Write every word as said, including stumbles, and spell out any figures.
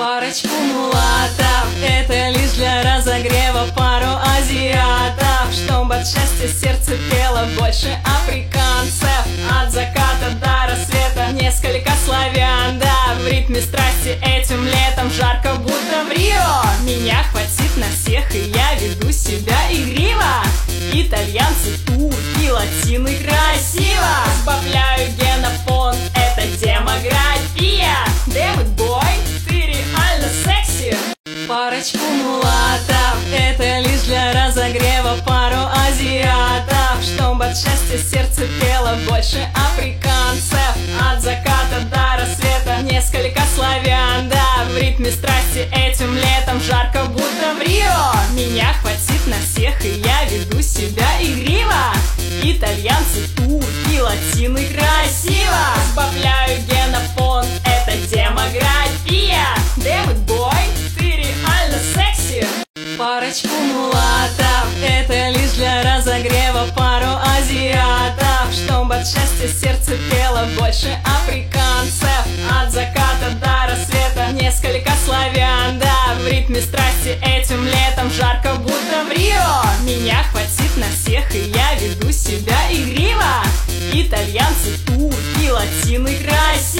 Парочку мулатов, это лишь для разогрева, пару азиатов, чтобы от счастья сердце пело, больше африканцев. От заката до рассвета несколько славян, да, в ритме страсти этим летом жарко, будто в Рио. Меня хватит на всех, и я веду себя игриво. Итальянцы, турки, латины красиво. Сбавляю генофон, это демография. Дэвид Бой, ты реально секси. Парочку мулатов, это лишь для разогрева, пару азиатов, чтобы от счастья сердце пело, больше африканцев. От заката до рассвета несколько славян, да, в ритме страсти этим летом жарко, будто в Рио. Меня хватит на всех, и я веду себя игриво. Итальянцы, турки, латины красиво. Сбавляю генофон, это демография. Дэвид Бой, ты реально секси. Парочку мулатов, это лишь для разогрева, пару азиатов, чтобы от счастья сердце пело, больше африканцев. От заката до рассвета несколько славян, да, в ритме страсти этим летом жарко, будто в Рио. Меня хватит на всех, и я веду себя игриво. Итальянцы, турки, латины красиво.